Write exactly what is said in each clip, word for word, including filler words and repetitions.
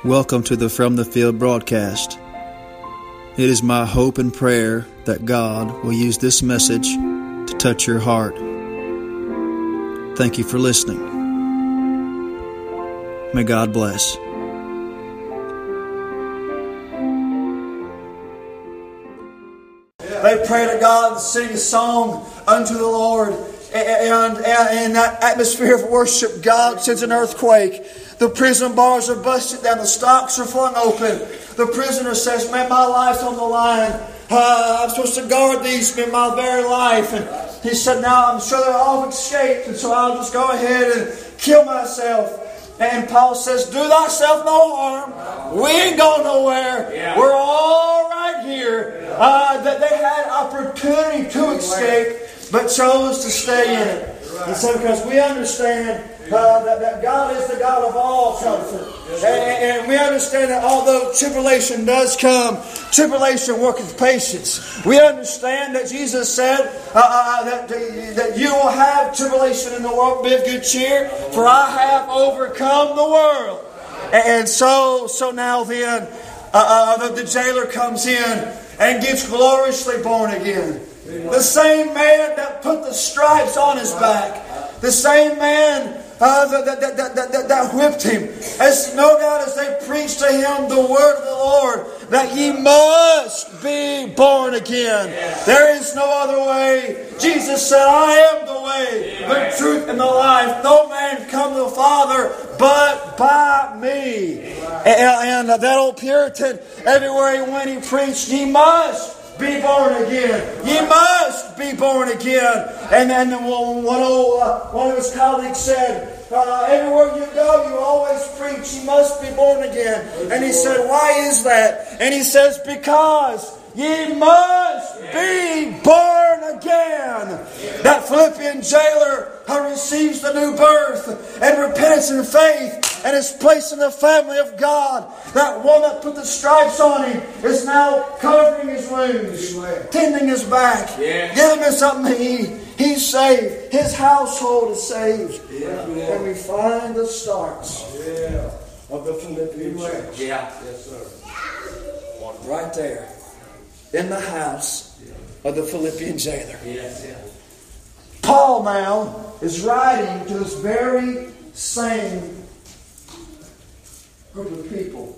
Welcome to the From the Field broadcast. It is my hope and prayer that God will use this message to touch your heart. Thank you for listening. May God bless. They pray to God and sing a song unto the Lord. And, and, and in that atmosphere of worship, God sends an earthquake. The prison bars are busted down. The stocks are flung open. The prisoner says, man, my life's on the line. Uh, I'm supposed to guard these in my very life. And he said, now I'm sure they're all escaped. And so I'll just go ahead and kill myself. And Paul says, do thyself no harm. We ain't going nowhere. Yeah. We're all right here. Uh, that they had opportunity to escape, but chose to stay in it. And so because we understand uh, that, that God is the God of all comfort. And, and we understand that although tribulation does come, tribulation worketh patience. We understand that Jesus said uh, uh, that, that you will have tribulation in the world, be of good cheer, for I have overcome the world. And so, so now then, uh, uh, the, the jailer comes in and gets gloriously born again. The same man that put the stripes on his back, the same man uh, that, that, that, that, that, that whipped him, as no doubt as they preached to him the word of the Lord, that ye must be born again. There is no other way. Jesus said, I am the way, the truth, and the life. No man come to the Father but by me. And, and that old Puritan, everywhere he went, he preached, ye must be born again. Ye must be born again. And then one, old, uh, one of his colleagues said, uh, everywhere you go, you always preach, ye must be born again. And he said, why is that? And he says, because ye must be born again. That Philippian jailer who receives the new birth and repentance and faith and is placed in the family of God. That one that put the stripes on him is now covering his wounds, tending his back, yeah. giving him something to eat. He's saved. His household is saved. Yeah. And we find the starts yeah. of the Philippian church. Yeah. Yes, sir. Right there. In the house of the Philippian jailer. Yes, yeah. Paul now is writing to this very same group of people.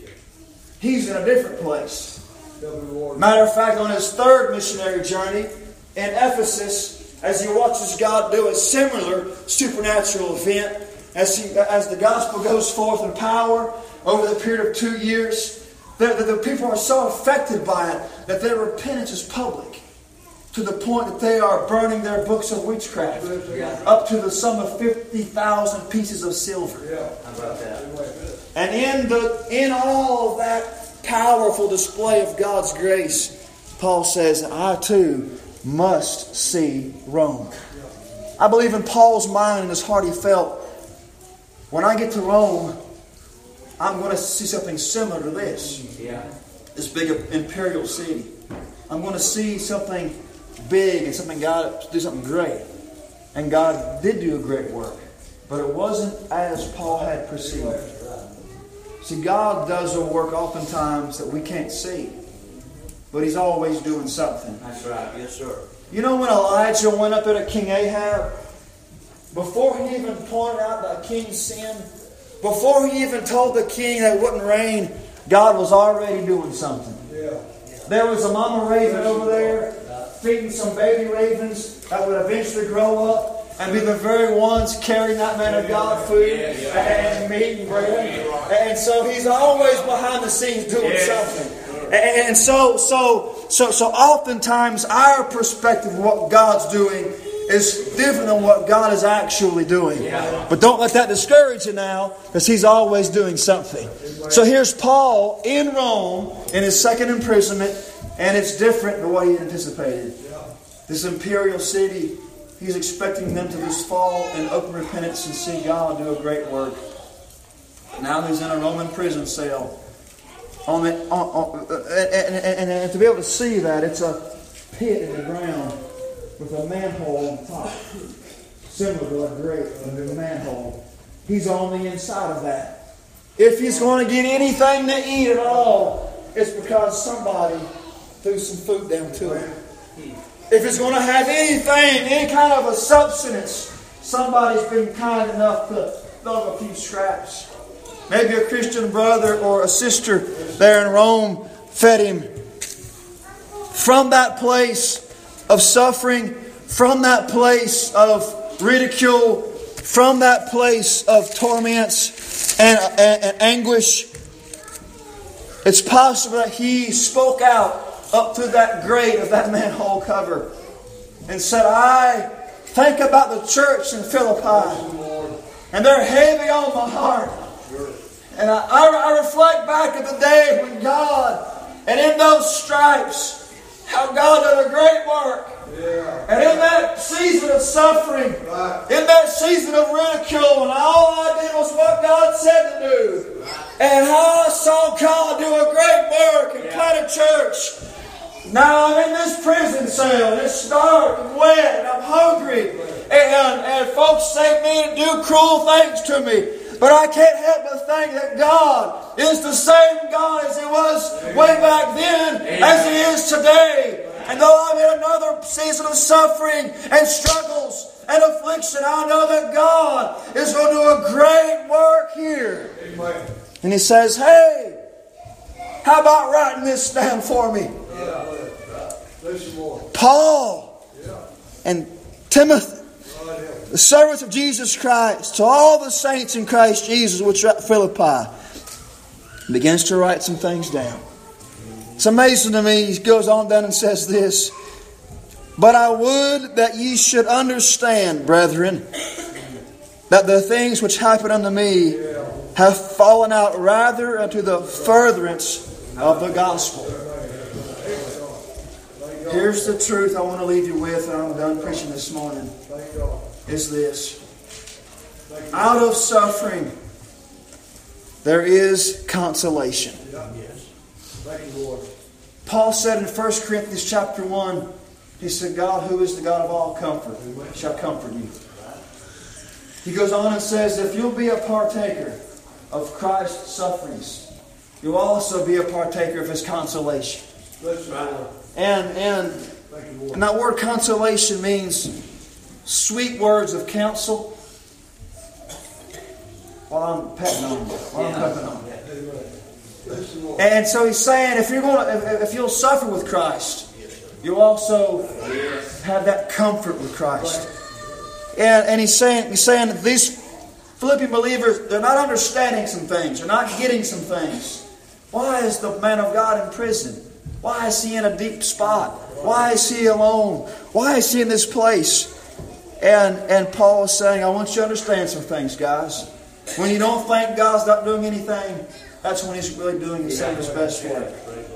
He's in a different place. Matter of fact, on his third missionary journey in Ephesus, as he watches God do a similar supernatural event, as he, as the gospel goes forth in power over the period of two years, the, the, the people are so affected by it that their repentance is public, to the point that they are burning their books of witchcraft, yeah. up to the sum of fifty thousand pieces of silver. Yeah. How about that? And in the in all of that powerful display of God's grace, Paul says, I too must see Rome. I believe in Paul's mind and his heart he felt, when I get to Rome, I'm going to see something similar to this. Yeah. This big imperial city. I'm going to see something big and something God do something great. And God did do a great work. But it wasn't as Paul had perceived. See, God does a work oftentimes that we can't see. But He's always doing something. That's right. Yes, sir. You know when Elijah went up at King Ahab? Before he even pointed out the king's sin, before he even told the king that it wouldn't rain, God was already doing something. Yeah. There was a mama raven over there feeding some baby ravens that would eventually grow up and be the very ones carrying that man of God food and meat and bread. And so He's always behind the scenes doing something. And so, so, so, so oftentimes our perspective of what God's doing is different than what God is actually doing. Yeah. But don't let that discourage you now, because He's always doing something. So here's Paul in Rome in his second imprisonment, and it's different than what he anticipated. This imperial city, he's expecting them to just fall in open repentance and see God do a great work. Now he's in a Roman prison cell. On the, on, on, and, and, and to be able to see that, it's a pit in the ground with a manhole on top, similar to a grate, a manhole. He's on the inside of that. If he's going to get anything to eat at all, it's because somebody threw some food down to him. If he's going to have anything, any kind of a substance, somebody's been kind enough to throw a few scraps. Maybe a Christian brother or a sister there in Rome fed him. From that place of suffering, from that place of ridicule, from that place of torments and, and, and anguish, it's possible that he spoke out up through that grate of that manhole cover and said, I think about the church in Philippi, and they're heavy on my heart. And I, I, I reflect back at the day when God, and in those stripes, how God did a great work. Yeah. And in that season of suffering, right. in that season of ridicule, and all I did was what God said to do. Right. And how I saw God do a great work and yeah. plant a church. Now I'm in this prison cell, and it's dark and wet, and I'm hungry. And, and folks say me and do cruel things to me. But I can't help but think that God is the same God as He was Amen. way back then Amen. as He is today. And though I'm in another season of suffering and struggles and affliction, I know that God is going to do a great work here. Amen. And He says, hey, how about writing this down for me? Yeah. Paul and Timothy, the servants of Jesus Christ, to all the saints in Christ Jesus which are at Philippi, begins to write some things down. It's amazing to me. He goes on down and says this, but I would that ye should understand, brethren, that the things which happen unto me have fallen out rather unto the furtherance of the gospel. Here's the truth I want to leave you with, and I'm done preaching this morning, is this. Out of suffering, there is consolation. Paul said in First Corinthians chapter one, he said, God, who is the God of all comfort, shall comfort you. He goes on and says, if you'll be a partaker of Christ's sufferings, you'll also be a partaker of His consolation. And, and, and that word consolation means sweet words of counsel. While I'm petting on, while I'm petting on. And so he's saying, if you're going to, if, if you'll suffer with Christ, you'll also have that comfort with Christ. And and he's saying, he's saying that these Philippian believers, they're not understanding some things, they're not getting some things. Why is the man of God in prison? Why is he in a deep spot? Why is he alone? Why is he in this place? And and Paul is saying, I want you to understand some things, guys. When you don't think God's not doing anything, that's when He's really doing His best work.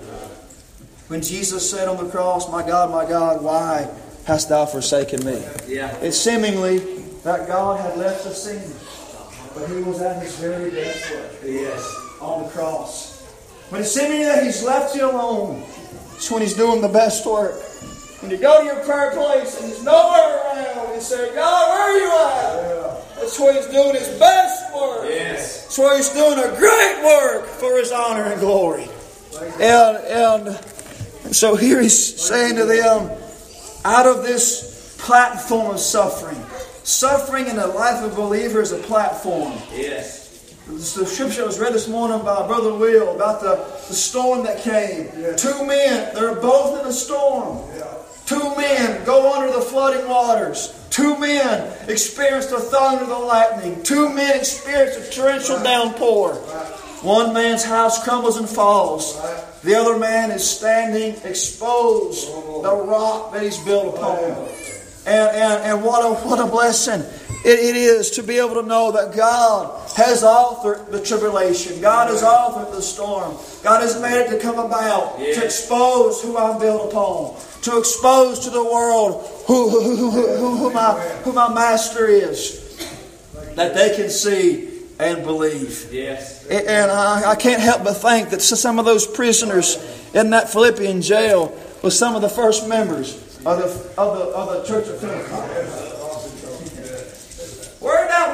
When Jesus said on the cross, my God, my God, why hast thou forsaken me? Yeah. It's seemingly that God had left the scene, but He was at His very best work. Yes. On the cross. When it's seemingly that He's left you alone, it's when He's doing the best work. When you go to your prayer place and He's nowhere around, you say, God, where are you at? Yeah. That's where He's doing His best work. Yes. That's where He's doing a great work for His honor and glory. And, and, and so here He's saying to them, out of this platform of suffering, suffering in the life of a believer is a platform. Yes. The scripture was read this morning by Brother Will about the, the storm that came. Yeah. Two men, they're both in a storm. Yeah. Two men go under the flooding waters. Two men experience the thunder, the lightning. Two men experience a torrential right. downpour. Right. One man's house crumbles and falls. Right. The other man is standing exposed, the rock that he's built upon. And, and, and what a what a blessing it, it is to be able to know that God has authored the tribulation. God has authored the storm. God has made it to come about yeah. to expose who I'm built upon. To expose to the world who, who, who, who, who, my, who my master is. That they can see and believe. Yes. And I, I can't help but think that some of those prisoners in that Philippian jail were some of the first members of the, of the, of the Church of Philippi. Where did that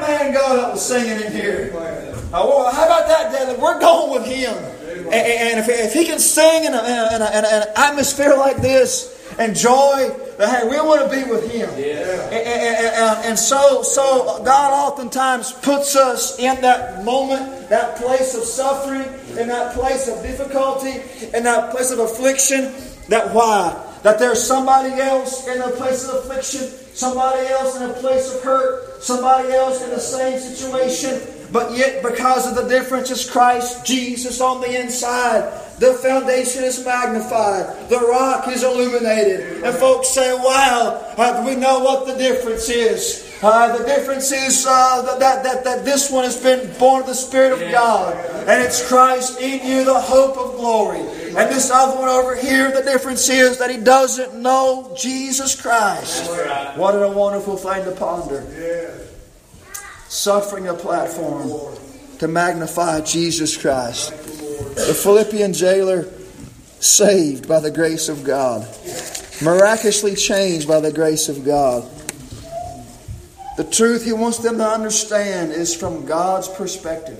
man go that was singing in here? Uh, well, how about that, Dad? We're going with him. And, and if, if he can sing in, a, in, a, in, a, in an atmosphere like this, and joy, that hey, we want to be with him. Yeah. And, and, and, and so, so God oftentimes puts us in that moment, that place of suffering, in that place of difficulty, in that place of affliction. That why? That there's somebody else in a place of affliction, somebody else in a place of hurt, somebody else in the same situation. But yet, because of the difference is Christ Jesus on the inside, the foundation is magnified. The rock is illuminated. And folks say, wow, uh, we know what the difference is. Uh, the difference is uh, that, that, that this one has been born of the Spirit of God. And it's Christ in you, the hope of glory. And this other one over here, the difference is that he doesn't know Jesus Christ. What a wonderful thing to ponder. Suffering a platform to magnify Jesus Christ. The Philippian jailer, saved by the grace of God. Miraculously changed by the grace of God. The truth he wants them to understand is from God's perspective.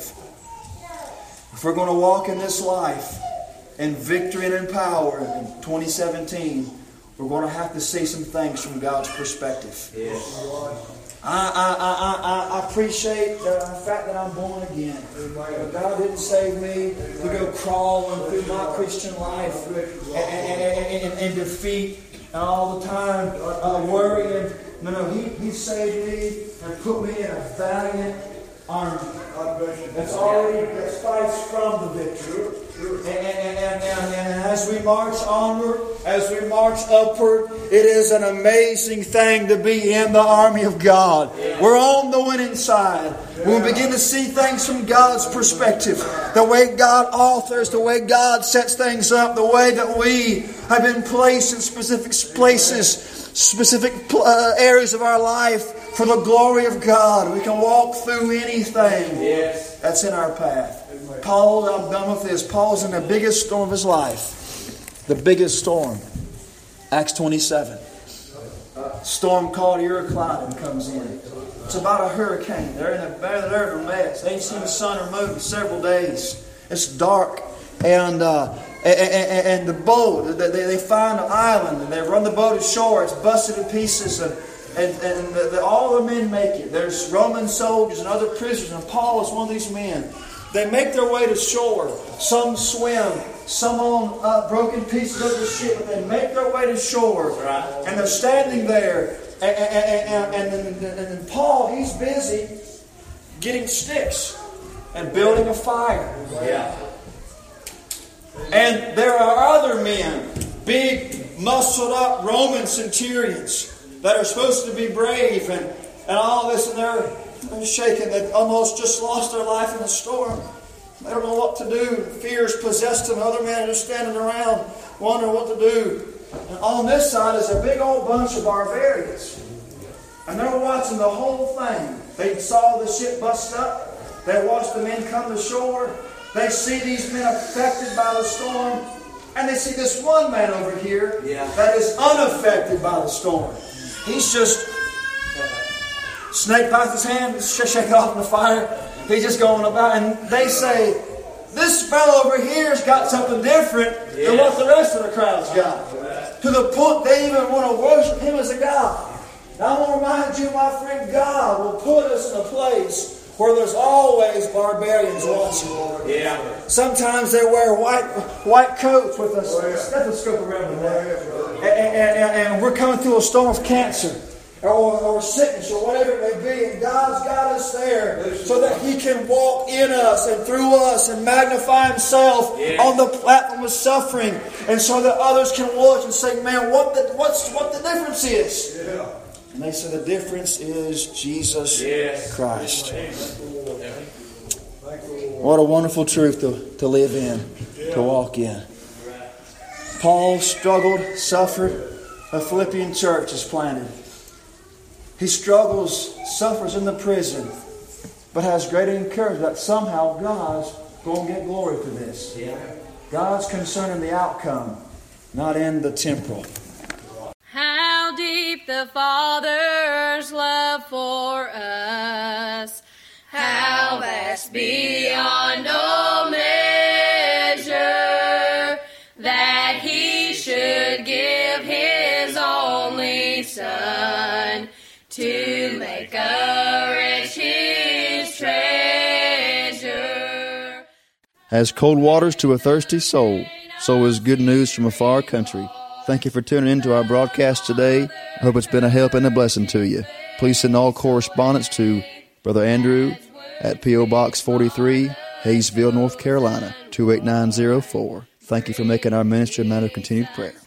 If we're going to walk in this life in victory and in power in twenty seventeen, we're going to have to see some things from God's perspective. Yes. I, I, I, I, I appreciate the fact that I'm born again. But God didn't save me to go crawling through my Christian life in defeat and all the time uh, worrying. No, no, He, he saved me and put me in a valiant army that's already that fights from the victory. And, and, and, and, and as we march onward, as we march upward, it is an amazing thing to be in the army of God. We're on the winning side. We begin to see things from God's perspective. The way God authors, the way God sets things up, the way that we have been placed in specific places, specific uh, areas of our life for the glory of God. We can walk through anything that's in our path. Paul, I'm done with this. Paul's in the biggest storm of his life. The biggest storm. Acts twenty-seven. A storm called Euroclydon comes in. It's about a hurricane. They're in a, they're in a mess. They ain't seen the sun or moon in several days. It's dark. And uh, and, and, and the boat, they, they find an island and they run the boat ashore. It's busted to pieces. And, and, and the, the, all the men make it. There's Roman soldiers and other prisoners. And Paul is one of these men. They make their way to shore. Some swim. Some on uh, broken pieces of the ship. But they make their way to shore. Right. And they're standing there. And, and, and, and, and, and Paul, he's busy getting sticks and building a fire. Yeah. And there are other men, big, muscled up Roman centurions that are supposed to be brave and, and all this. And they're... They're shaken. They've almost just lost their life in the storm. They don't know what to do. Fears possessed them. Other men are just standing around wondering what to do. And on this side is a big old bunch of barbarians. And they're watching the whole thing. They saw the ship bust up. They watched the men come to shore. They see these men affected by the storm. And they see this one man over here yeah. that is unaffected by the storm. He's just... Snake bites his hand, shake it off in the fire. He's just going about. And they say, this fellow over here's got something different yeah. than what the rest of the crowd's got. To the point they even want to worship him as a god. Now I want to remind you, my friend, God will put us in a place where there's always barbarians watching. Yeah. Sometimes they wear white white coats with a stethoscope around their neck. And, and, and, and we're coming through a storm of cancer. Or, or sickness or whatever it may be, and God's got us there so that He can walk in us and through us and magnify Himself yeah. on the platform of suffering, and so that others can watch and say, "Man, what the what's what the difference is?" Yeah. And they say the difference is Jesus yes. Christ. What a wonderful truth to, to live in, to walk in. Paul struggled, suffered. A Philippian church is planted. He struggles, suffers in the prison, but has great encouragement that somehow God's going to get glory for this. Yeah. God's concerned in the outcome, not in the temporal. How deep the Father's love for us, Son, to make a rich his treasure. As cold waters to a thirsty soul, so is good news from a far country. Thank you for tuning in to our broadcast today. I hope it's been a help and a blessing to you. Please send all correspondence to Brother Andrew at P O. Box forty-three, Hayesville, North Carolina, two eight nine zero four. Thank you for making our ministry a matter of continued prayer.